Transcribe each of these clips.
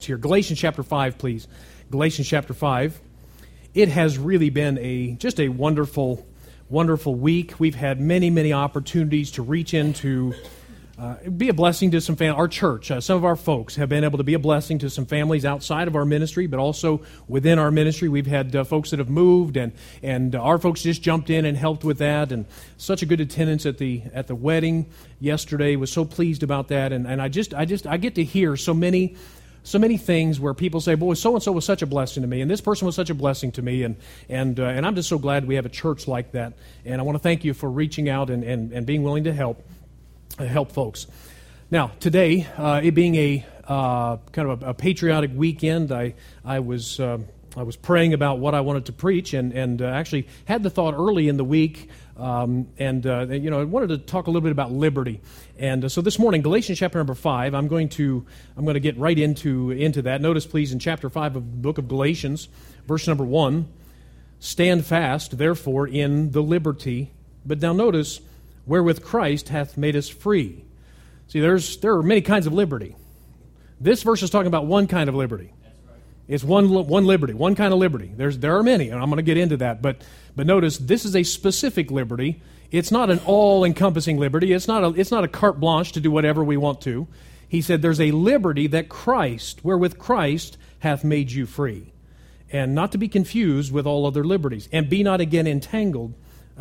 Here, Galatians chapter 5, please. Galatians chapter 5. It has really been just a wonderful, wonderful week. We've had many opportunities to reach into, be a blessing to some families. Our church, some of our folks have been able to be a blessing to some families outside of our ministry, but also within our ministry. We've had folks that have moved, and our folks just jumped in and helped with that. And such a good attendance at the wedding yesterday. Was so pleased about that, and I get to hear so many things where people say, boy, so-and-so was such a blessing to me, and this person was such a blessing to me, and I'm just so glad we have a church like that. And I want to thank you for reaching out and being willing to help folks. Now, today, it being a kind of a patriotic weekend, I was praying about what I wanted to preach, and actually had the thought early in the week, I wanted to talk a little bit about liberty. And so this morning, Galatians chapter number 5, I'm going to get right into that. Notice, please, in chapter 5 of the book of Galatians, verse number 1, stand fast, therefore, in the liberty. But now notice, wherewith Christ hath made us free. See, there are many kinds of liberty. This verse is talking about one kind of liberty. It's one liberty, one kind of liberty. There are many, and I'm going to get into that. But notice, this is a specific liberty. It's not an all-encompassing liberty. It's not a carte blanche to do whatever we want to. He said there's a liberty that Christ, wherewith Christ hath made you free, and not to be confused with all other liberties. And be not entangled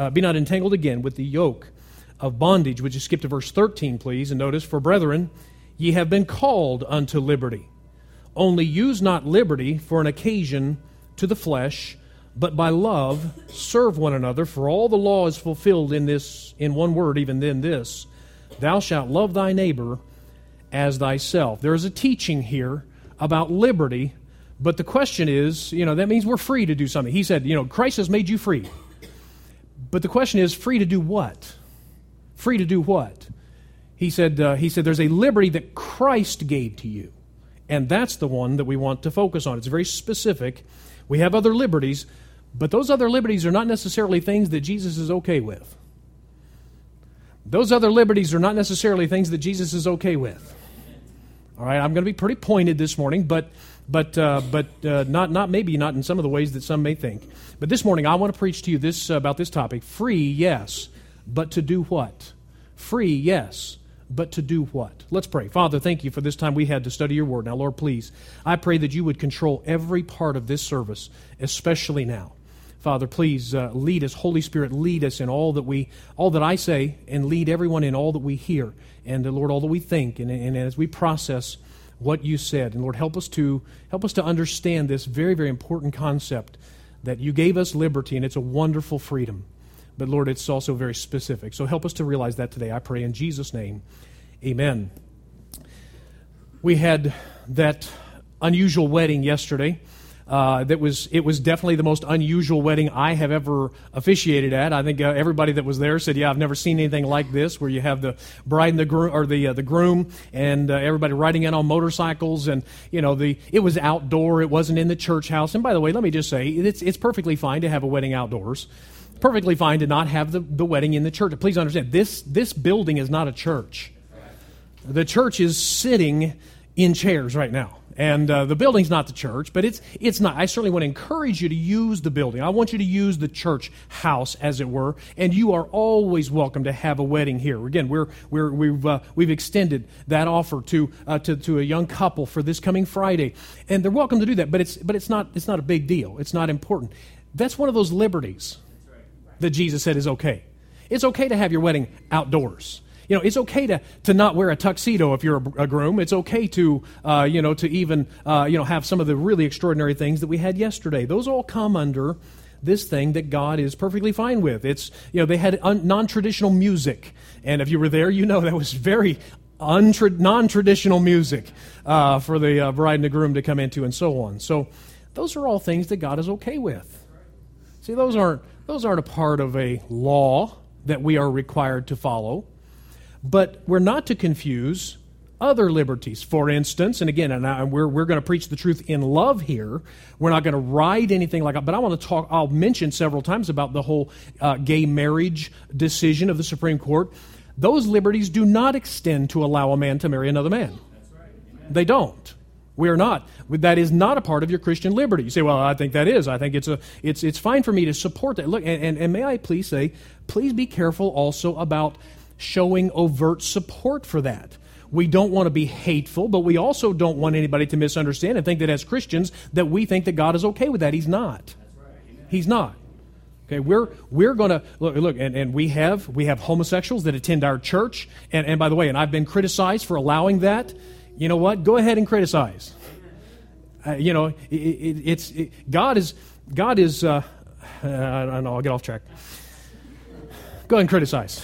again with the yoke of bondage. Would you skip to verse 13, please, and notice, for brethren, ye have been called unto liberty. Only use not liberty for an occasion to the flesh, but by love serve one another. For all the law is fulfilled in one word, even in this: thou shalt love thy neighbor as thyself. There is a teaching here about liberty, but the question is, that means we're free to do something. He said, Christ has made you free. But the question is, free to do what? Free to do what? He said there's a liberty that Christ gave to you. And that's the one that we want to focus on. It's very specific. We have other liberties, but those other liberties are not necessarily things that Jesus is okay with. Those other liberties are not necessarily things that Jesus is okay with. All right, I'm going to be pretty pointed this morning, but not in some of the ways that some may think. But this morning, I want to preach to you about this topic: free, yes, but to do what? Free, yes, but to do what? Let's pray. Father, thank you for this time we had to study your word. Now, Lord, please, I pray that you would control every part of this service, especially now. Father, please lead us. Holy Spirit, lead us in all that I say, and lead everyone in all that we hear. And Lord, all that we think, and as we process what you said. And Lord, help us to understand this very, very important concept that you gave us liberty, and it's a wonderful freedom. But Lord, it's also very specific. So help us to realize that today. I pray in Jesus' name. Amen. We had that unusual wedding yesterday. It was definitely the most unusual wedding I have ever officiated at. I think everybody that was there said, "Yeah, I've never seen anything like this," where you have the bride and the groom, or the groom, and everybody riding in on motorcycles, and it was outdoor. It wasn't in the church house. And by the way, let me just say, it's perfectly fine to have a wedding outdoors. Perfectly fine to not have the wedding in the church. Please understand, this building is not a church. The church is sitting in chairs right now. And the building's not the church, but it's not. I certainly want to encourage you to use the building. I want you to use the church house, as it were, and you are always welcome to have a wedding here. Again, we've extended that offer to a young couple for this coming Friday, and they're welcome to do that. But it's not a big deal. It's not important. That's one of those liberties that Jesus said is okay. It's okay to have your wedding outdoors. It's okay to not wear a tuxedo if you're a groom. It's okay to even have some of the really extraordinary things that we had yesterday. Those all come under this thing that God is perfectly fine with. It's they had non-traditional music, and if you were there, that was very non-traditional music for the bride and the groom to come into, and so on. So those are all things that God is okay with. See, those aren't a part of a law that we are required to follow. But we're not to confuse other liberties. For instance, and again, we're going to preach the truth in love here. We're not going to ride anything like that. But I'll mention several times about the whole gay marriage decision of the Supreme Court. Those liberties do not extend to allow a man to marry another man. That's right. They don't. We are not. That is not a part of your Christian liberty. You say, well, I think that is. I think it's fine for me to support that. Look, and may I please say, please be careful also about showing overt support for that. We don't want to be hateful, but we also don't want anybody to misunderstand and think that as Christians that we think that God is okay with that. He's not. He's not. Okay, we're going to look, and we have homosexuals that attend our church, and by the way, and I've been criticized for allowing that. You know what? Go ahead and criticize. God is. I don't know. I'll get off track. Go ahead and criticize.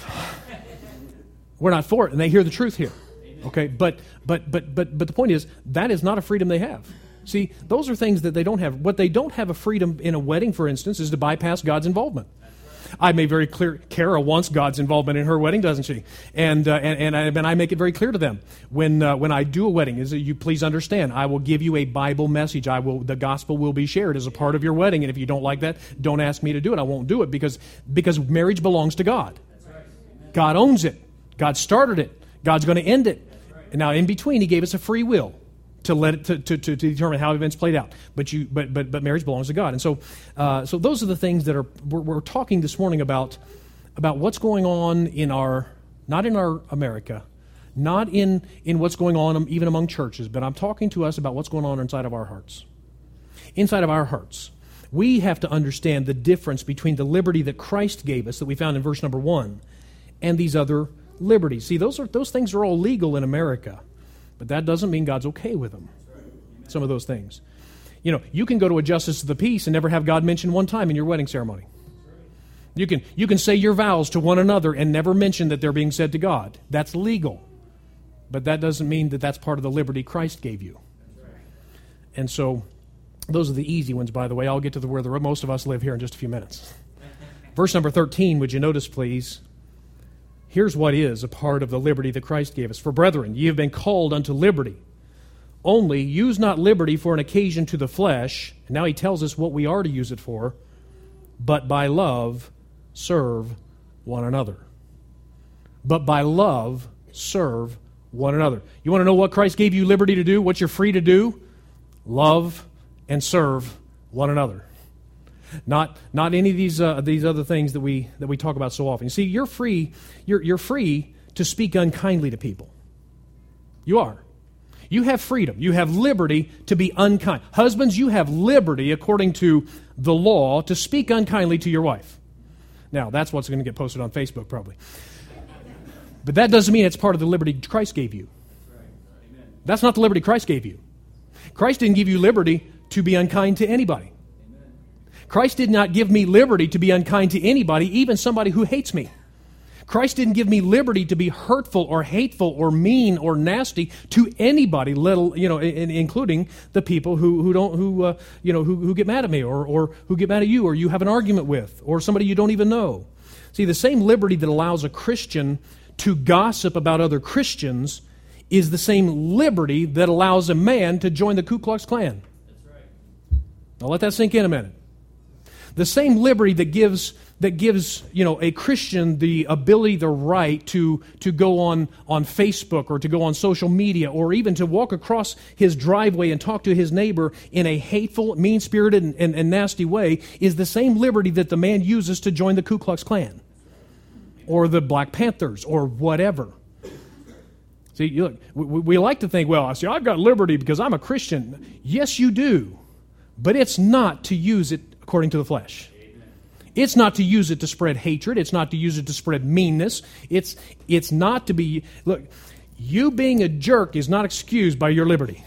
We're not for it, and they hear the truth here. Okay, but the point is that is not a freedom they have. See, those are things that they don't have. What they don't have a freedom in a wedding, for instance, is to bypass God's involvement. I made very clear. Kara wants God's involvement in her wedding, doesn't she? And I make it very clear to them when I do a wedding. Is that you please understand? I will give you a Bible message. The gospel will be shared as a part of your wedding. And if you don't like that, don't ask me to do it. I won't do it because marriage belongs to God. God owns it. God started it. God's going to end it. And now, in between, He gave us a free will to let it to determine how events played out. But marriage belongs to God. And so those are the things that we're talking this morning about what's going on not in our America, not in what's going on even among churches, but I'm talking to us about what's going on inside of our hearts. Inside of our hearts, we have to understand the difference between the liberty that Christ gave us that we found in verse number 1 and these other liberties. See, those things are all legal in America, but that doesn't mean God's okay with them. Some of those things. You know, you can go to a justice of the peace and never have God mentioned one time in your wedding ceremony. You can say your vows to one another and never mention that they're being said to God. That's legal. But that doesn't mean that that's part of the liberty Christ gave you. And so, those are the easy ones, by the way. I'll get to where most of us live here in just a few minutes. Verse number 13, would you notice, please? Here's what is a part of the liberty that Christ gave us. For brethren, ye have been called unto liberty. Only use not liberty for an occasion to the flesh. And now he tells us what we are to use it for. But by love serve one another. But by love serve one another. You want to know what Christ gave you liberty to do? What you're free to do? Love and serve one another. Not any of these other things that we talk about so often. You see, you're free to speak unkindly to people. You are. You have freedom. You have liberty to be unkind. Husbands, you have liberty, according to the law, to speak unkindly to your wife. Now, that's what's going to get posted on Facebook, probably. But that doesn't mean it's part of the liberty Christ gave you. That's not the liberty Christ gave you. Christ didn't give you liberty to be unkind to anybody. Christ did not give me liberty to be unkind to anybody, even somebody who hates me. Christ didn't give me liberty to be hurtful or hateful or mean or nasty to anybody, including the people who get mad at me or who get mad at you or you have an argument with or somebody you don't even know. See, the same liberty that allows a Christian to gossip about other Christians is the same liberty that allows a man to join the Ku Klux Klan. That's right. Now let that sink in a minute. The same liberty that gives a Christian the ability, the right to go on Facebook or to go on social media or even to walk across his driveway and talk to his neighbor in a hateful, mean-spirited, and nasty way is the same liberty that the man uses to join the Ku Klux Klan or the Black Panthers or whatever. See, look, we like to think, well, I've got liberty because I'm a Christian. Yes, you do. But it's not to use it according to the flesh. It's not to use it to spread hatred. It's not to use it to spread meanness. It's not to be... Look, you being a jerk is not excused by your liberty.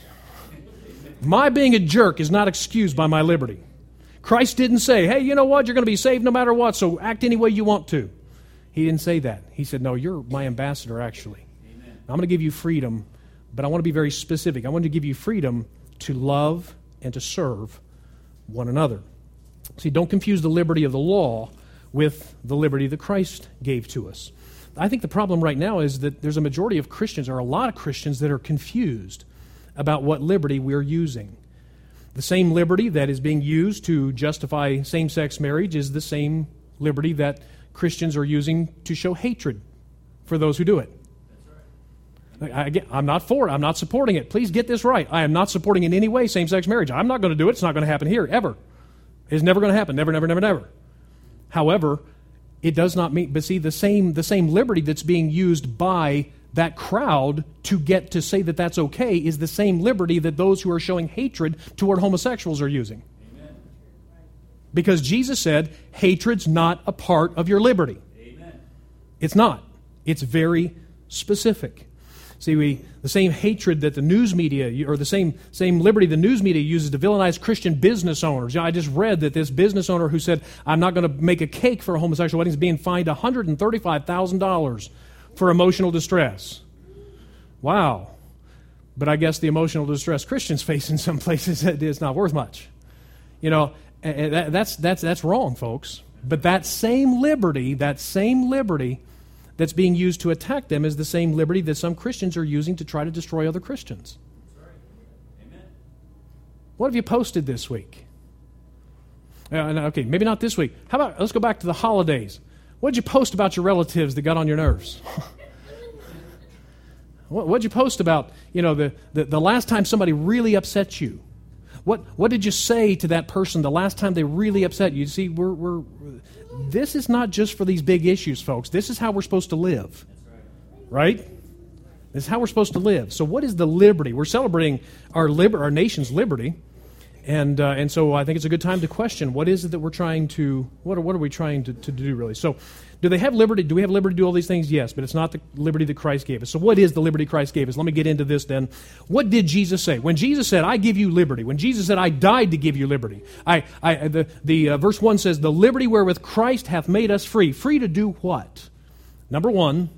My being a jerk is not excused by my liberty. Christ didn't say, hey, you know what? You're going to be saved no matter what, so act any way you want to. He didn't say that. He said, no, you're my ambassador, actually. I'm going to give you freedom, but I want to be very specific. I want to give you freedom to love and to serve one another. See, don't confuse the liberty of the law with the liberty that Christ gave to us. I think the problem right now is that there's a majority of Christians, or a lot of Christians, that are confused about what liberty we're using. The same liberty that is being used to justify same-sex marriage is the same liberty that Christians are using to show hatred for those who do it. I'm not for it. I'm not supporting it. Please get this right. I am not supporting in any way same-sex marriage. I'm not going to do it. It's not going to happen here, ever. It's never going to happen. Never, never, never, never. However, it does not mean, but see, the same liberty that's being used by that crowd to get to say that that's okay is the same liberty that those who are showing hatred toward homosexuals are using. Amen. Because Jesus said, hatred's not a part of your liberty. Amen. It's not. It's very specific. See, the same hatred that the news media, or the same liberty the news media uses to villainize Christian business owners. I just read that this business owner who said, I'm not going to make a cake for a homosexual wedding is being fined $135,000 for emotional distress. Wow. But I guess the emotional distress Christians face in some places is not worth much. That's wrong, folks. But that same liberty that's being used to attack them is the same liberty that some Christians are using to try to destroy other Christians. Amen. What have you posted this week? Okay, maybe not this week. How about, let's go back to the holidays. What did you post about your relatives that got on your nerves? What did you post about, the last time somebody really upset you? What did you say to that person the last time they really upset you? See, this is not just for these big issues, folks. This is how we're supposed to live. Right? This is how we're supposed to live. So what is the liberty? We're celebrating our nation's liberty. And so I think it's a good time to question, what is it that we're trying to, what are we trying to do really? So do they have liberty? Do we have liberty to do all these things? Yes, but it's not the liberty that Christ gave us. So what is the liberty Christ gave us? Let me get into this then. What did Jesus say? When Jesus said, I give you liberty, when Jesus said, I died to give you liberty, verse 1 says, the liberty wherewith Christ hath made us free. Free to do what? Number one,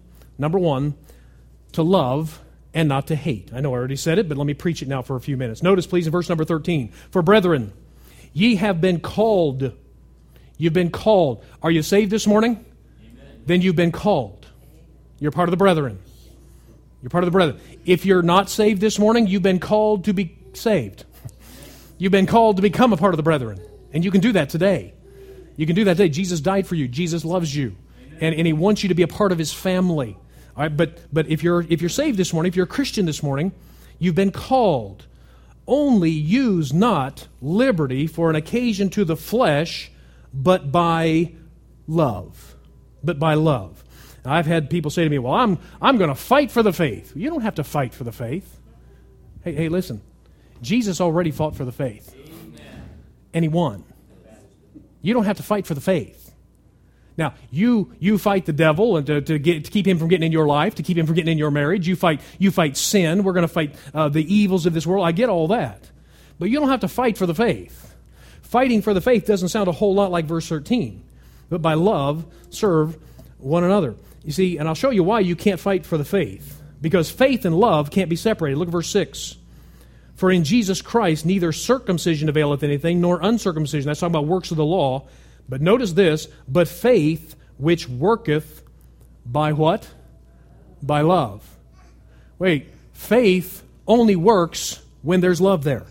to love and not to hate. I know I already said it, but let me preach it now for a few minutes. Notice, please, in verse number 13. For brethren, ye have been called. You've been called. Are you saved this morning? Amen. Then you've been called. You're part of the brethren. You're part of the brethren. If you're not saved this morning, you've been called to be saved. You've been called to become a part of the brethren. And you can do that today. You can do that today. Jesus died for you. Jesus loves you. And He wants you to be a part of His family. All right, but if you're saved this morning, if you're a Christian this morning, you've been called. Only use not liberty for an occasion to the flesh, but by love. But by love. Now, I've had people say to me, well, I'm going to fight for the faith. You don't have to fight for the faith. Hey, listen. Jesus already fought for the faith. Amen. And He won. You don't have to fight for the faith. Now, you fight the devil and to keep him from getting in your life, to keep him from getting in your marriage. You fight sin. We're going to fight the evils of this world. I get all that. But you don't have to fight for the faith. Fighting for the faith doesn't sound a whole lot like verse 13. But by love, serve one another. You see, and I'll show you why you can't fight for the faith. Because faith and love can't be separated. Look at verse 6. For in Jesus Christ neither circumcision availeth anything, nor uncircumcision. That's talking about works of the law. But notice this, but faith which worketh by what? By love. Wait, faith only works when there's love there.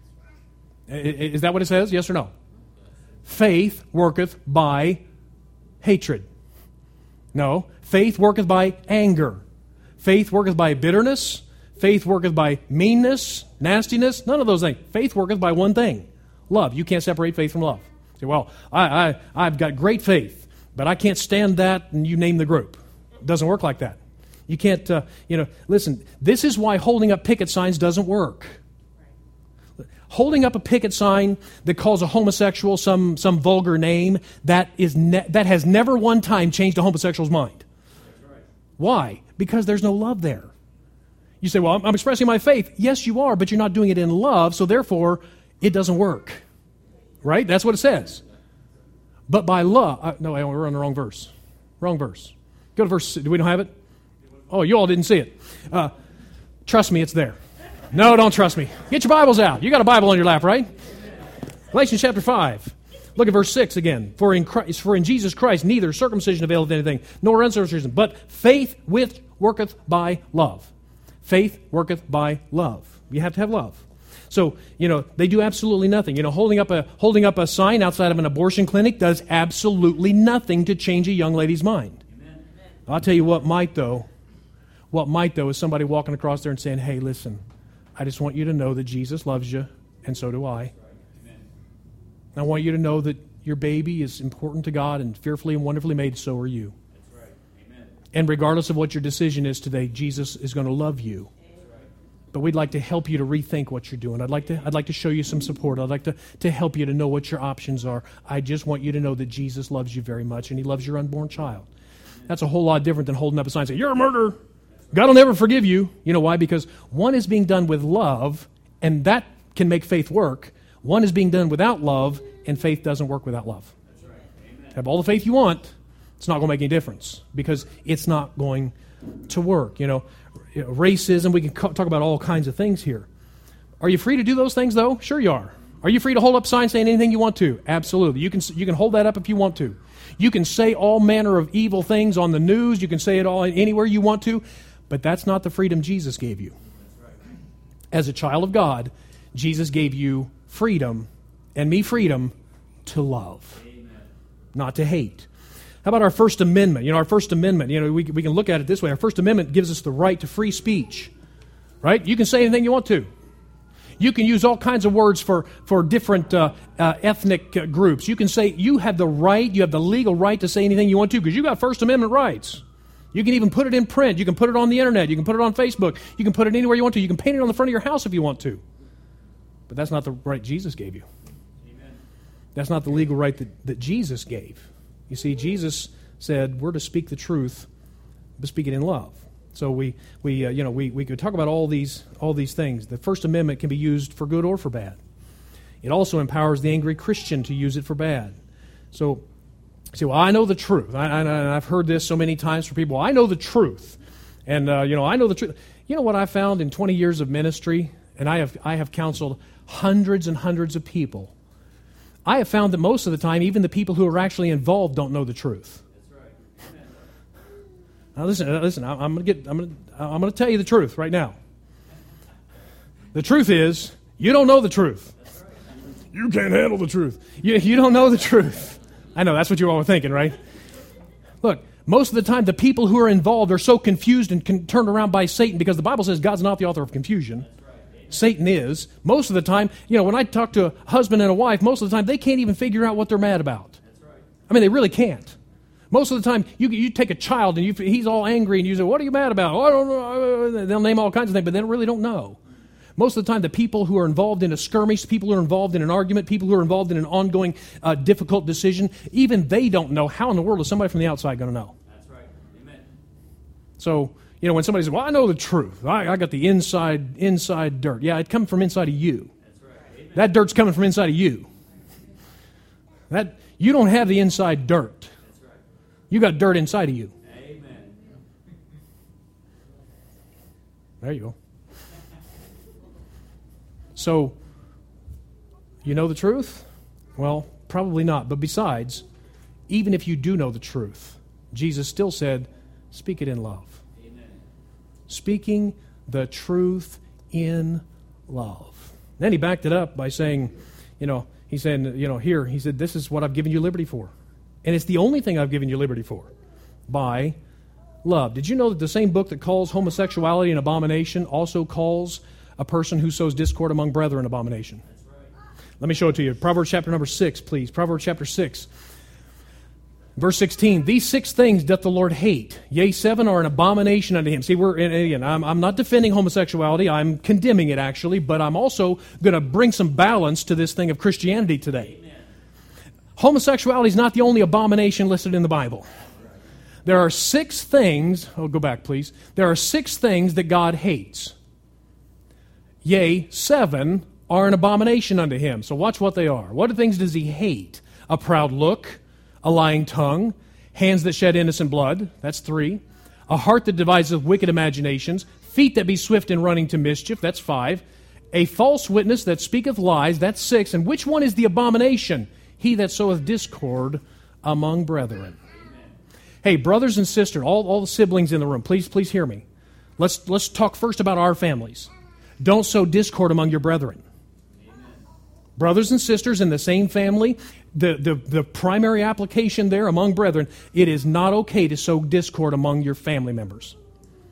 Is that what it says? Yes or no? Faith worketh by hatred. No, faith worketh by anger. Faith worketh by bitterness. Faith worketh by meanness, nastiness. None of those things. Faith worketh by one thing, love. You can't separate faith from love. Well, I've got great faith, but I can't stand that, and you name the group. It doesn't work like that. You can't, listen, this is why holding up picket signs doesn't work. Holding up a picket sign that calls a homosexual some vulgar name, that has never one time changed a homosexual's mind. Why? Because there's no love there. You say, well, I'm expressing my faith. Yes, you are, but you're not doing it in love, so therefore, it doesn't work. Right? That's what it says. But by love... no, we're on the wrong verse. Wrong verse. Go to verse... Do we don't have it? Oh, you all didn't see it. Trust me, it's there. No, don't trust me. Get your Bibles out. You got a Bible on your lap, right? Galatians chapter 5. Look at verse 6 again. For in Jesus Christ neither circumcision availeth anything, nor uncircumcision, but faith which worketh by love. Faith worketh by love. You have to have love. So, they do absolutely nothing. Holding up a sign outside of an abortion clinic does absolutely nothing to change a young lady's mind. Amen. I'll tell you what might, though. What might, though, is somebody walking across there and saying, hey, listen, I just want you to know that Jesus loves you, and so do I. I want you to know that your baby is important to God and fearfully and wonderfully made, so are you. That's right. Amen. And regardless of what your decision is today, Jesus is going to love you. But we'd like to help you to rethink what you're doing. I'd like to show you some support. I'd like to help you to know what your options are. I just want you to know that Jesus loves you very much, and He loves your unborn child. That's a whole lot different than holding up a sign and saying, you're a murderer. God will never forgive you. You know why? Because one is being done with love, and that can make faith work. One is being done without love, and faith doesn't work without love. That's right. Amen. Have all the faith you want, it's not going to make any difference because it's not going to work. Racism, we can talk about all kinds of things here. Are you free to do those things, though? Sure you are. Are you free to hold up signs saying anything you want to? Absolutely. You can hold that up if you want to. You can say all manner of evil things on the news. You can say it all anywhere you want to. But that's not the freedom Jesus gave you. As a child of God, Jesus gave you freedom, and me freedom, to love, not to hate. How about our First Amendment? Our First Amendment, we can look at it this way. Our First Amendment gives us the right to free speech, right? You can say anything you want to. You can use all kinds of words for different ethnic groups. You can say you have the legal right to say anything you want to because you got First Amendment rights. You can even put it in print. You can put it on the internet. You can put it on Facebook. You can put it anywhere you want to. You can paint it on the front of your house if you want to. But that's not the right Jesus gave you. Amen. That's not the legal right that Jesus gave. You see, Jesus said we're to speak the truth, but speak it in love. So we could talk about all these things. The First Amendment can be used for good or for bad. It also empowers the angry Christian to use it for bad. So, I know the truth. I've heard this so many times from people. I know the truth, and I know the truth. You know what I found in 20 years of ministry, and I have counseled hundreds and hundreds of people. I have found that most of the time, even the people who are actually involved don't know the truth. That's right. Now listen. I'm going to tell you the truth right now. The truth is, you don't know the truth. You can't handle the truth. You don't know the truth. I know, that's what you all were thinking, right? Look, most of the time, the people who are involved are so confused and turned around by Satan because the Bible says God's not the author of confusion. Satan is. Most of the time, when I talk to a husband and a wife, most of the time, they can't even figure out what they're mad about. I mean, they really can't. Most of the time, you take a child and he's all angry and you say, what are you mad about? Oh, I don't know. They'll name all kinds of things, but they really don't know. Most of the time, the people who are involved in a skirmish, people who are involved in an argument, people who are involved in an ongoing difficult decision, even they don't know. How in the world is somebody from the outside going to know? That's right. Amen. So, when somebody says, well, I know the truth. I got the inside dirt. Yeah, it comes from inside of you. That's right. Amen. That dirt's coming from inside of you. You don't have the inside dirt. That's right. You got dirt inside of you. Amen. There you go. So, you know the truth? Well, probably not. But besides, even if you do know the truth, Jesus still said, speak it in love. Amen. Speaking the truth in love. Then he backed it up by saying, he said, this is what I've given you liberty for. And it's the only thing I've given you liberty for. By love. Did you know that the same book that calls homosexuality an abomination also calls a person who sows discord among brethren abomination? That's right. Let me show it to you. Proverbs chapter number 6, please. Proverbs chapter 6. Verse 16, these 6 things doth the Lord hate. Yea, 7 are an abomination unto him. See, I'm not defending homosexuality. I'm condemning it, actually. But I'm also going to bring some balance to this thing of Christianity today. Amen. Homosexuality is not the only abomination listed in the Bible. There are 6 things. Oh, go back, please. There are 6 things that God hates. Yea, 7 are an abomination unto him. So watch what they are. What things does he hate? A proud look, a lying tongue, hands that shed innocent blood. That's 3. A heart that deviseth wicked imaginations, feet that be swift in running to mischief. That's 5. A false witness that speaketh lies. That's 6. And which one is the abomination? He that soweth discord among brethren. Amen. Hey, brothers and sisters, all the siblings in the room, please hear me. Let's talk first about our families. Don't sow discord among your brethren. Amen. Brothers and sisters in the same family, the primary application there among brethren, it is not okay to sow discord among your family members.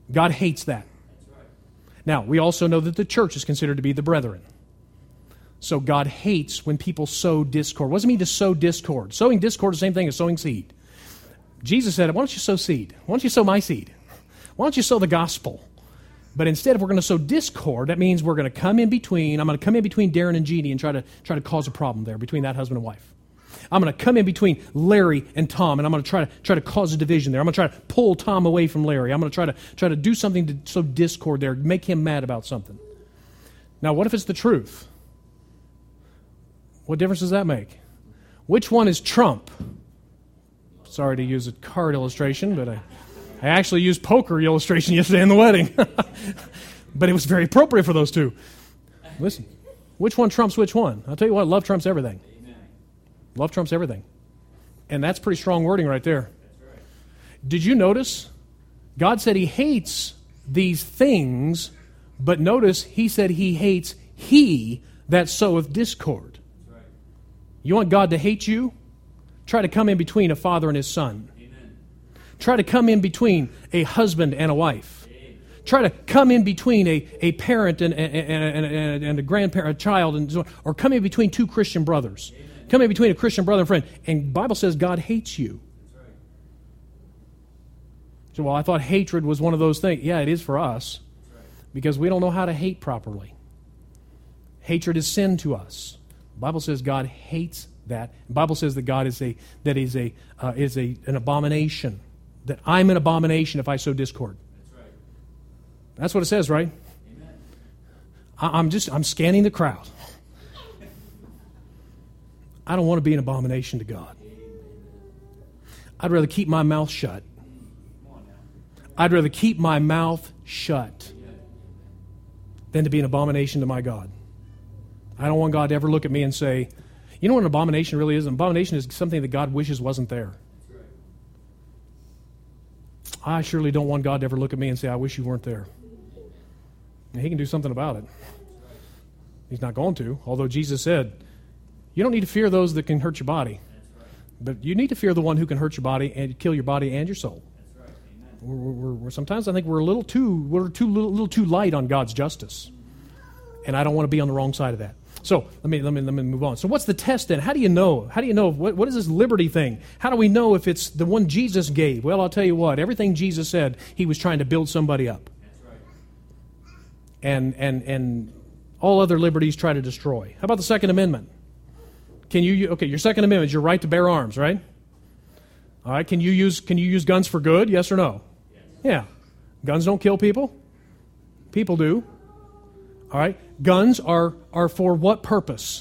God hates that. Now, we also know that the church is considered to be the brethren. So God hates when people sow discord. What does it mean to sow discord? Sowing discord is the same thing as sowing seed. Jesus said, why don't you sow seed? Why don't you sow my seed? Why don't you sow the gospel? But instead, if we're going to sow discord, that means we're going to come in between. I'm going to come in between Darren and Jeannie and try to cause a problem there between that husband and wife. I'm going to come in between Larry and Tom, and I'm going to try to cause a division there. I'm going to try to pull Tom away from Larry. I'm going to try to do something to sow discord there, make him mad about something. Now, what if it's the truth? What difference does that make? Which one is Trump? Sorry to use a card illustration, but I actually used poker illustration yesterday in the wedding. But it was very appropriate for those two. Listen, which one trumps which one? I'll tell you what, love trumps everything. Amen. Love trumps everything. And that's pretty strong wording right there. Right. Did you notice? God said He hates these things, but notice He said He hates he that soweth discord. Right. You want God to hate you? Try to come in between a father and his son. Amen. Try to come in between a husband and a wife. Amen. Try to come in between a parent and a grandparent, a child, and so on, or come in between two Christian brothers. Amen. Come in between a Christian brother and friend. And the Bible says God hates you. That's right. So, well, I thought hatred was one of those things. Yeah, it is for us. That's right. Because we don't know how to hate properly. Hatred is sin to us. The Bible says God hates that. The Bible says that God is an abomination. That I'm an abomination if I sow discord. That's right. That's what it says, right? Amen. I'm scanning the crowd. I don't want to be an abomination to God. I'd rather keep my mouth shut. I'd rather keep my mouth shut than to be an abomination to my God. I don't want God to ever look at me and say, you know what an abomination really is? An abomination is something that God wishes wasn't there. I surely don't want God to ever look at me and say, I wish you weren't there. And He can do something about it. He's not going to, although Jesus said, you don't need to fear those that can hurt your body. But you need to fear the one who can hurt your body and kill your body and your soul. We're sometimes I think we're a little too light on God's justice. And I don't want to be on the wrong side of that. So let me move on. So what's the test then? How do you know? How do you know what is this liberty thing? How do we know if it's the one Jesus gave? Well, I'll tell you what. Everything Jesus said, He was trying to build somebody up. That's right. And all other liberties try to destroy. How about the Second Amendment? Your Second Amendment is your right to bear arms, right? All right. Can you use guns for good? Yes or no? Yes. Yeah. Guns don't kill people. People do. All right. Guns are for what purpose?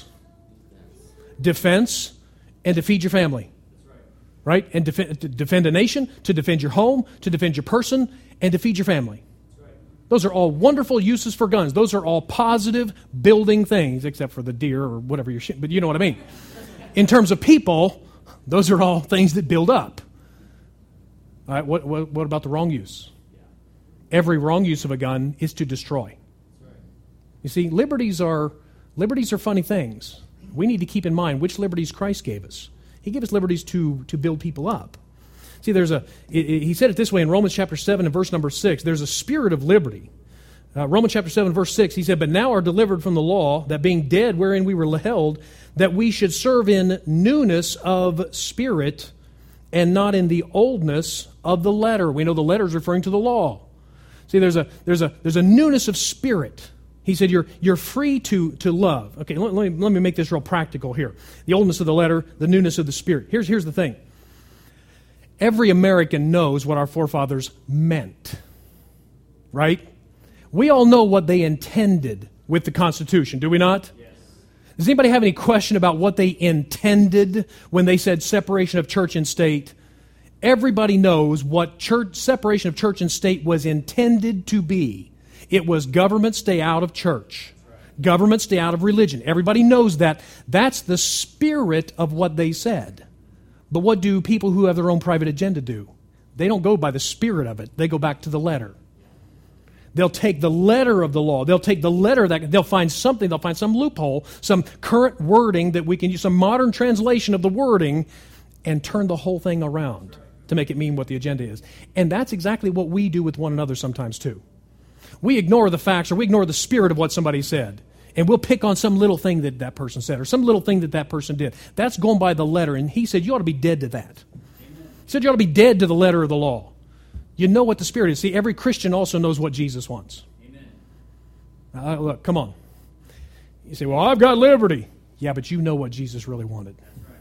Defense and to feed your family. Right? And to defend a nation, to defend your home, to defend your person, and to feed your family. Those are all wonderful uses for guns. Those are all positive building things, except for the deer or whatever you're shooting, but you know what I mean. In terms of people, those are all things that build up. All right, what about the wrong use? Every wrong use of a gun is to destroy. You see, liberties are funny things. We need to keep in mind which liberties Christ gave us. He gave us liberties to build people up. See, he said it this way in Romans chapter 7 and verse number 6. There's a spirit of liberty. Romans chapter 7 verse 6, he said, but now are delivered from the law, that being dead wherein we were held, that we should serve in newness of spirit and not in the oldness of the letter. We know the letter is referring to the law. See, there's a newness of spirit. He said you're free to love. Okay, let me make this real practical here. The oldness of the letter, the newness of the spirit. Here's the thing. Every American knows what our forefathers meant, right? We all know what they intended with the Constitution, do we not? Yes. Does anybody have any question about what they intended when they said separation of church and state? Everybody knows what separation of church and state was intended to be. It was government stay out of church. Government stay out of religion. Everybody knows that. That's the spirit of what they said. But what do people who have their own private agenda do? They don't go by the spirit of it. They go back to the letter. They'll take the letter of the law. They'll take the letter that they'll find something. They'll find some loophole, some current wording that we can use, some modern translation of the wording, and turn the whole thing around. to make it mean what the agenda is. And that's exactly what we do with one another sometimes too. We ignore the facts, or we ignore the spirit of what somebody said. And we'll pick on some little thing that that person said, or some little thing that that person did. That's going by the letter. And he said, you ought to be dead to that. He said, you ought to be dead to the letter of the law. You know what the Spirit is. See, every Christian also knows what Jesus wants. Amen. Look, come on. You say, well, I've got liberty. Yeah, but you know what Jesus really wanted.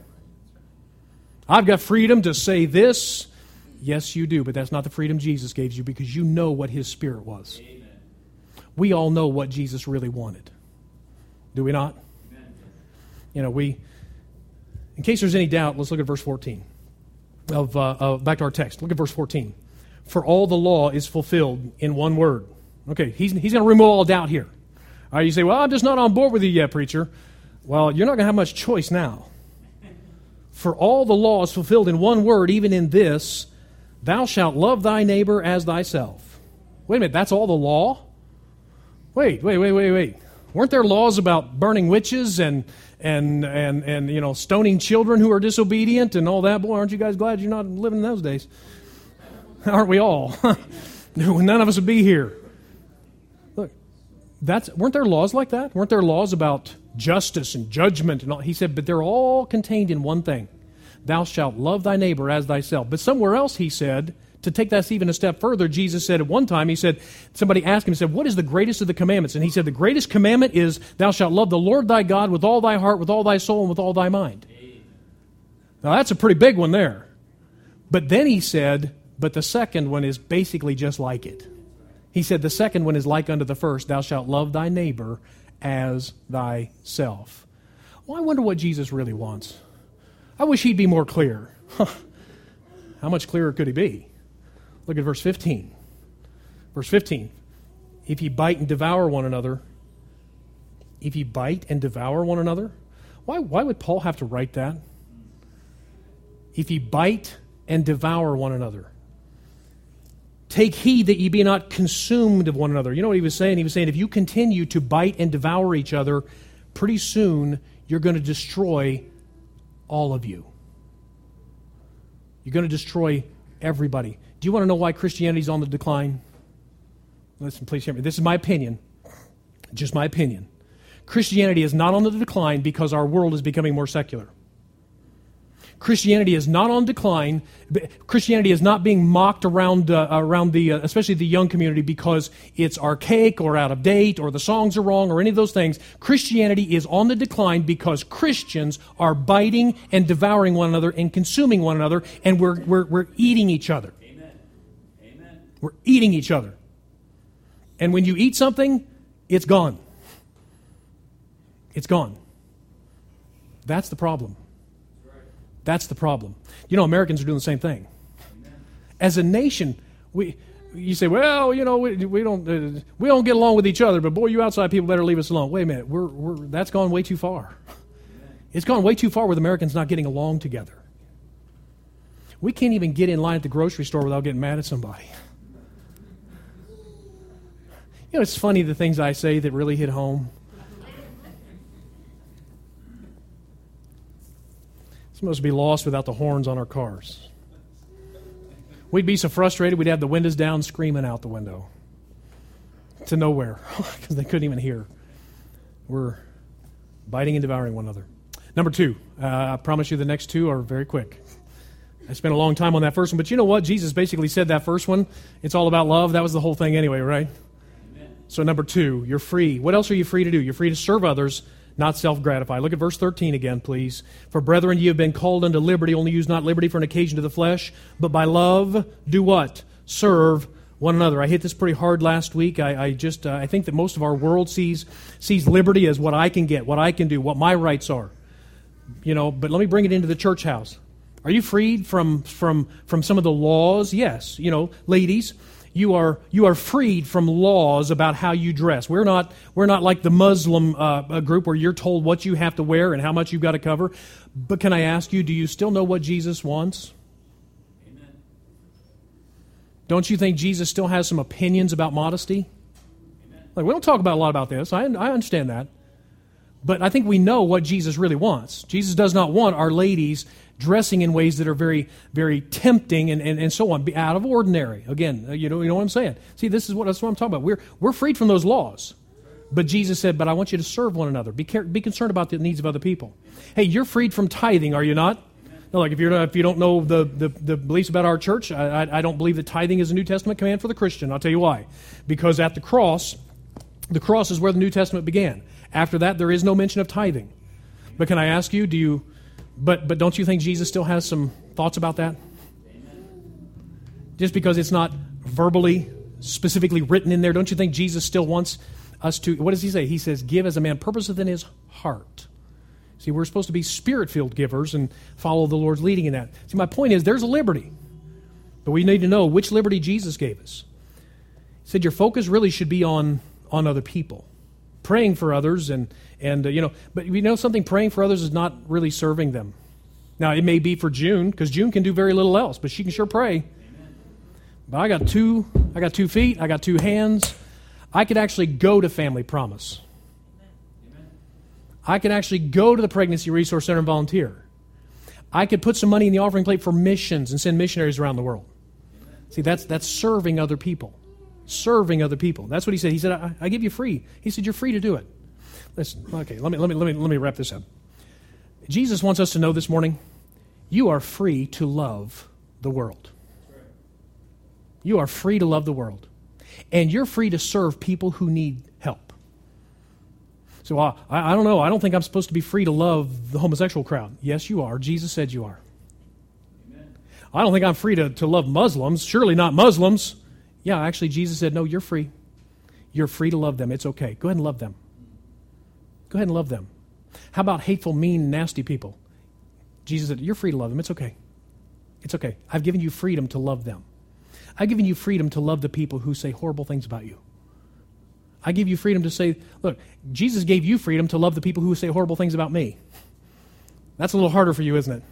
I've got freedom to say this. Yes, you do, but that's not the freedom Jesus gave you, because you know what His Spirit was. Amen. We all know what Jesus really wanted. Do we not? Amen. You know, in case there's any doubt, let's look at verse 14. Back to our text. Look at verse 14. For all the law is fulfilled in one word. Okay, he's going to remove all doubt here. All right, you say, well, I'm just not on board with you yet, preacher. Well, you're not going to have much choice now. For all the law is fulfilled in one word, even in this, thou shalt love thy neighbor as thyself. Wait a minute, that's all the law? Wait. Weren't there laws about burning witches and you know, stoning children who are disobedient and all that? Boy, aren't you guys glad you're not living in those days? Aren't we all? None of us would be here. Look, weren't there laws like that? Weren't there laws about justice and judgment and all? He said, but they're all contained in one thing. Thou shalt love thy neighbor as thyself. But somewhere else he said, to take that even a step further, Jesus said at one time, he said, somebody asked him, he said, what is the greatest of the commandments? And he said, the greatest commandment is, thou shalt love the Lord thy God with all thy heart, with all thy soul, and with all thy mind. Now that's a pretty big one there. But then he said, but the second one is basically just like it. He said, the second one is like unto the first, thou shalt love thy neighbor as thyself. Well, I wonder what Jesus really wants. I wish he'd be more clear. How much clearer could he be? Look at verse 15. Verse 15. If ye bite and devour one another. If ye bite and devour one another. Why would Paul have to write that? If ye bite and devour one another. Take heed that ye be not consumed of one another. You know what he was saying? He was saying if you continue to bite and devour each other, pretty soon you're going to destroy all of you. You're going to destroy everybody. Do you want to know why Christianity is on the decline? Listen, please hear me. This is my opinion. Just my opinion. Christianity is not on the decline because our world is becoming more secular. Christianity is not on decline. Christianity is not being mocked around especially the young community, because it's archaic or out of date or the songs are wrong or any of those things. Christianity is on the decline because Christians are biting and devouring one another and consuming one another, and we're eating each other. Amen. We're eating each other. And when you eat something, it's gone. It's gone. That's the problem. That's the problem. You know, Americans are doing the same thing. As a nation, you say, well, you know, we don't get along with each other, but boy, you outside people better leave us alone. Wait a minute, that's gone way too far. It's gone way too far with Americans not getting along together. We can't even get in line at the grocery store without getting mad at somebody. You know, it's funny the things I say that really hit home. Supposed to be lost without the horns on our cars. We'd be so frustrated we'd have the windows down, screaming out the window to nowhere because they couldn't even hear. We're biting and devouring one another. Number two, I promise you the next two are very quick. I spent a long time on that first one, but you know what? Jesus basically said that first one, it's all about love. That was the whole thing anyway, right? Amen. So number two, you're free. What else are you free to do? You're free to serve others, not self-gratify. Look at verse 13 again, please. For brethren, ye have been called unto liberty, only use not liberty for an occasion to the flesh, but by love do what? Serve one another. I hit this pretty hard last week. I think that most of our world sees liberty as what I can get, what I can do, what my rights are. You know, but let me bring it into the church house. Are you freed from some of the laws? Yes. You know, ladies, you are freed from laws about how you dress. We're not like the Muslim group where you're told what you have to wear and how much you've got to cover. But can I ask you, do you still know what Jesus wants? Amen. Don't you think Jesus still has some opinions about modesty? Amen. Like, we don't talk about a lot about this. I understand that. But I think we know what Jesus really wants. Jesus does not want our ladies dressing in ways that are very, very tempting and so on, be out of ordinary. Again, you know what I'm saying? See, that's what I'm talking about. We're freed from those laws. But Jesus said, but I want you to serve one another. Be concerned about the needs of other people. Hey, you're freed from tithing, are you not? No, like if you don't know the beliefs about our church, I don't believe that tithing is a New Testament command for the Christian. I'll tell you why. Because at the cross is where the New Testament began. After that, there is no mention of tithing. But can I ask you, but don't you think Jesus still has some thoughts about that? Just because it's not verbally, specifically written in there, don't you think Jesus still wants us to, what does he say? He says, give as a man purposeth in his heart. See, we're supposed to be spirit-filled givers and follow the Lord's leading in that. See, my point is, there's a liberty. But we need to know which liberty Jesus gave us. He said your focus really should be on other people. Praying for others but you know something, praying for others is not really serving them. Now, it may be for June, because June can do very little else, but she can sure pray. Amen. But I got 2 feet, I got 2 hands. I could actually go to Family Promise. Amen. I could actually go to the Pregnancy Resource Center and volunteer. I could put some money in the offering plate for missions and send missionaries around the world. Amen. See, that's serving other people. Serving other people. That's what he said. He said, I give you free. He said, you're free to do it. Listen, okay, let me wrap this up. Jesus wants us to know this morning, you are free to love the world. You are free to love the world. And you're free to serve people who need help. So I don't know. I don't think I'm supposed to be free to love the homosexual crowd. Yes, you are. Jesus said you are. Amen. I don't think I'm free to love Muslims. Surely not Muslims. Yeah, actually, Jesus said, no, you're free. You're free to love them. It's okay. Go ahead and love them. Go ahead and love them. How about hateful, mean, nasty people? Jesus said, you're free to love them. It's okay. It's okay. I've given you freedom to love them. I've given you freedom to love the people who say horrible things about you. I give you freedom to say, look, Jesus gave you freedom to love the people who say horrible things about me. That's a little harder for you, isn't it?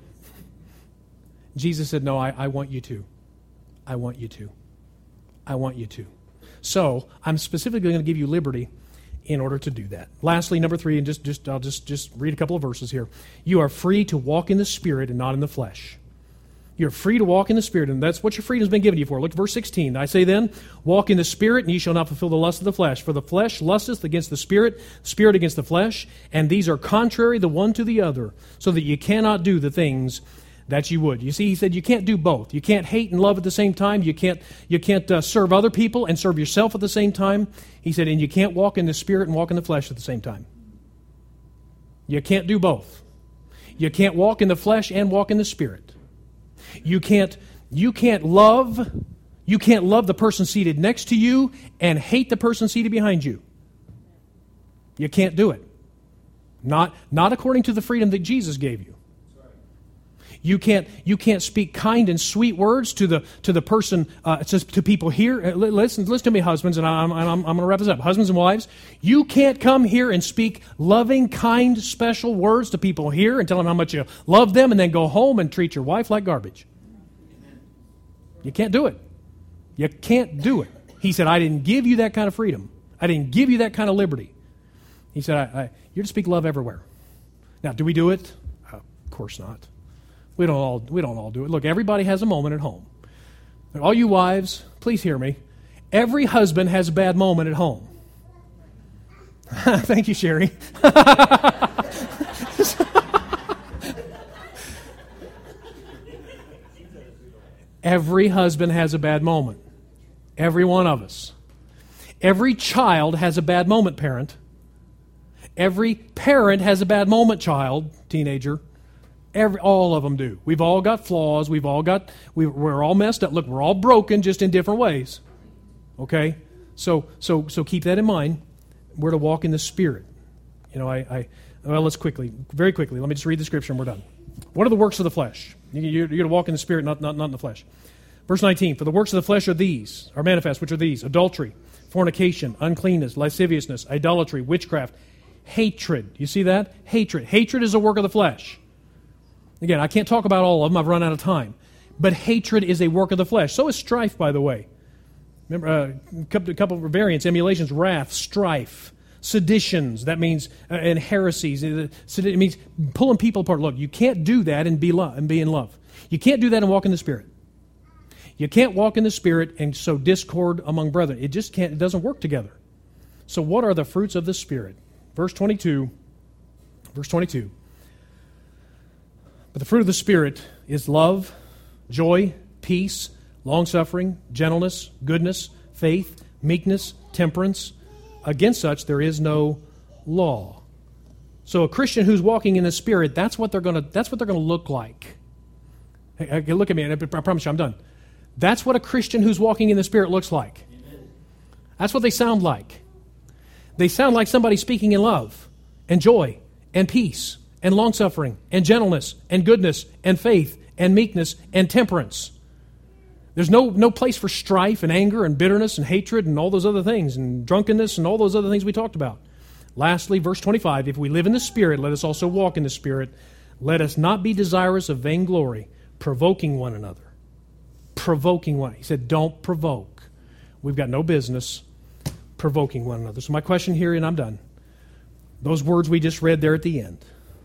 Jesus said, no, I want you to. I want you to. I want you to. So I'm specifically going to give you liberty in order to do that. Lastly, number 3, and I'll just read a couple of verses here. You are free to walk in the Spirit and not in the flesh. You're free to walk in the Spirit, and that's what your freedom's been given you for. Look at verse 16. I say then, walk in the Spirit, and ye shall not fulfill the lust of the flesh. For the flesh lusteth against the Spirit against the flesh, and these are contrary the one to the other, so that you cannot do the things that you would. You see, he said you can't do both. You can't hate and love at the same time. You can't serve other people and serve yourself at the same time. He said, and you can't walk in the Spirit and walk in the flesh at the same time. You can't do both. You can't walk in the flesh and walk in the Spirit. You can't love the person seated next to you and hate the person seated behind you. You can't do it. Not according to the freedom that Jesus gave you. You can't speak kind and sweet words to the person to people here. Listen to me, husbands, and I'm going to wrap this up. Husbands and wives, you can't come here and speak loving, kind, special words to people here and tell them how much you love them, and then go home and treat your wife like garbage. You can't do it. You can't do it. He said, I didn't give you that kind of freedom. I didn't give you that kind of liberty. He said, you're to speak love everywhere. Now, do we do it? Of course not. We don't all do it. Look, everybody has a moment at home. All you wives, please hear me. Every husband has a bad moment at home. Thank you, Sherry. Every husband has a bad moment. Every one of us. Every child has a bad moment, parent. Every parent has a bad moment, child, teenager. All of them do. We've all got flaws. We're all messed up. Look, we're all broken, just in different ways. Okay? So keep that in mind. We're to walk in the Spirit. Let's very quickly, let me just read the scripture and we're done. What are the works of the flesh? You're to walk in the Spirit, not in the flesh. Verse 19, for the works of the flesh are manifest, which are these: adultery, fornication, uncleanness, lasciviousness, idolatry, witchcraft, hatred. You see that? Hatred. Hatred is a work of the flesh. Again, I can't talk about all of them. I've run out of time. But hatred is a work of the flesh. So is strife, by the way. Remember, a couple of variants, emulations, wrath, strife. seditions. That means, and heresies. It means pulling people apart. Look, you can't do that and be in love. You can't do that and walk in the Spirit. You can't walk in the Spirit and sow discord among brethren. It just can't. It doesn't work together. So what are the fruits of the Spirit? Verse 22. Verse 22. But the fruit of the Spirit is love, joy, peace, long-suffering, gentleness, goodness, faith, meekness, temperance. Against such there is no law. So a Christian who's walking in the Spirit, that's what they're going to look like. Hey, look at me, and I promise you I'm done. That's what a Christian who's walking in the Spirit looks like. Amen. That's what they sound like. They sound like somebody speaking in love and joy and peace and long-suffering and gentleness and goodness and faith and meekness and temperance. There's no place for strife and anger and bitterness and hatred and all those other things and drunkenness and all those other things we talked about. Lastly, verse 25, if we live in the Spirit, let us also walk in the Spirit. Let us not be desirous of vainglory, provoking one another. Provoking one. He said, don't provoke. We've got no business provoking one another. So my question here, and I'm done. Those words we just read there at the end,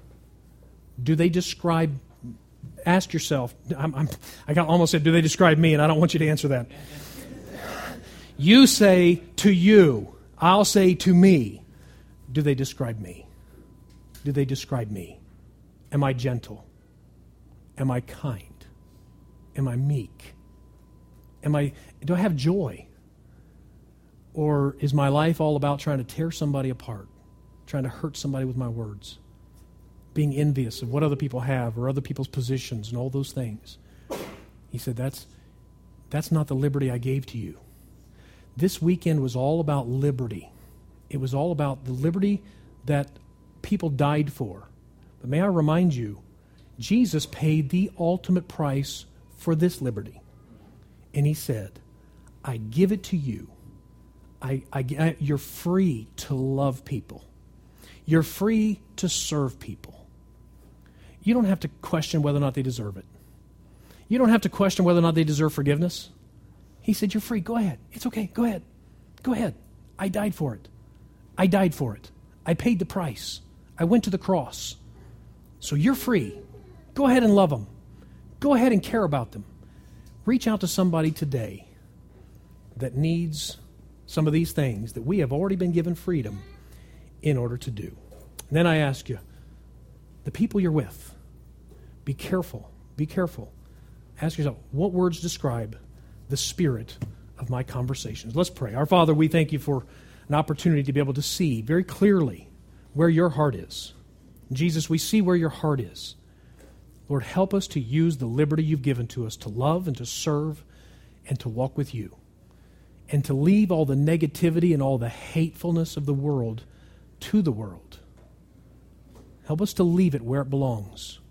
do they describe, ask yourself, I almost said, do they describe me? And I don't want you to answer that. You say to you, I'll say to me, do they describe me? Do they describe me? Am I gentle? Am I kind? Am I meek? Do I have joy? Or is my life all about trying to tear somebody apart, trying to hurt somebody with my words, being envious of what other people have or other people's positions and all those things? He said, that's not the liberty I gave to you. This weekend was all about liberty. It was all about the liberty that people died for. But may I remind you, Jesus paid the ultimate price for this liberty. And he said, I give it to you. You're free to love people. You're free to serve people. You don't have to question whether or not they deserve it. You don't have to question whether or not they deserve forgiveness. He said, you're free. Go ahead. It's okay. Go ahead. Go ahead. I died for it. I died for it. I paid the price. I went to the cross. So you're free. Go ahead and love them. Go ahead and care about them. Reach out to somebody today that needs some of these things that we have already been given freedom in order to do. And then I ask you, the people you're with, be careful. Be careful. Ask yourself, what words describe the spirit of my conversations? Let's pray. Our Father, we thank you for an opportunity to be able to see very clearly where your heart is. Jesus, we see where your heart is. Lord, help us to use the liberty you've given to us to love and to serve and to walk with you, and to leave all the negativity and all the hatefulness of the world to the world. Help us to leave it where it belongs.